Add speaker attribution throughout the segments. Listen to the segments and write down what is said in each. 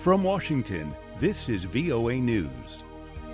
Speaker 1: From Washington, this is VOA News.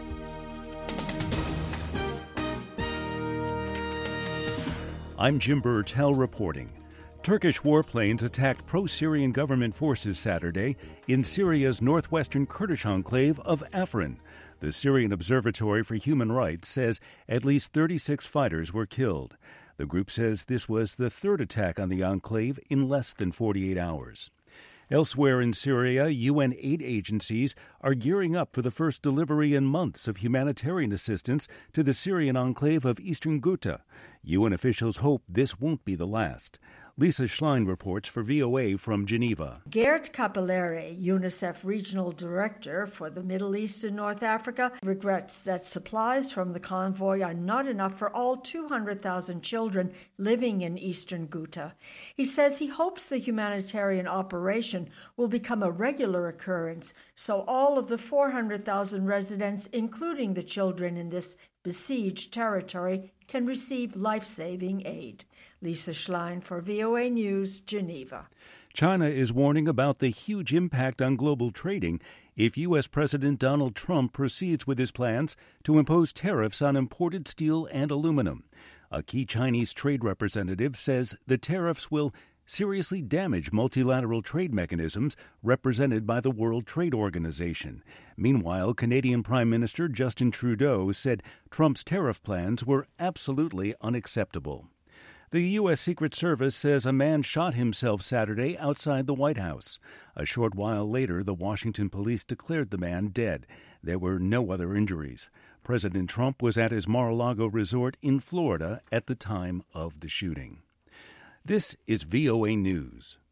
Speaker 1: I'm Jim Burtell reporting. Turkish warplanes attacked pro-Syrian government forces Saturday in Syria's northwestern Kurdish enclave of Afrin. The Syrian Observatory for Human Rights says at least 36 fighters were killed. The group says this was the third attack on the enclave in less than 48 hours. Elsewhere in Syria, UN aid agencies are gearing up for the first delivery in months of humanitarian assistance to the Syrian enclave of eastern Ghouta. UN officials hope this won't be the last. Lisa Schlein reports for VOA from Geneva.
Speaker 2: Gerd Capillere, UNICEF Regional Director for the Middle East and North Africa, regrets that supplies from the convoy are not enough for all 200,000 children living in eastern Ghouta. He says he hopes the humanitarian operation will become a regular occurrence, so all of the 400,000 residents, including the children in this besieged territory, can receive life-saving aid. Lisa Schlein for VOA News, Geneva.
Speaker 1: China is warning about the huge impact on global trading if U.S. President Donald Trump proceeds with his plans to impose tariffs on imported steel and aluminum. A key Chinese trade representative says the tariffs will seriously damage multilateral trade mechanisms represented by the World Trade Organization. Meanwhile, Canadian Prime Minister Justin Trudeau said Trump's tariff plans were absolutely unacceptable. The U.S. Secret Service says a man shot himself Saturday outside the White House. A short while later, the Washington police declared the man dead. There were no other injuries. President Trump was at his Mar-a-Lago resort in Florida at the time of the shooting. This is VOA News.